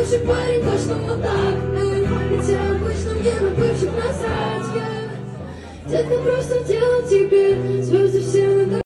хороший парень, точно вот так. Хотя обычно мне на бывших насрать. Детка, просто делал тебе звезды все надо.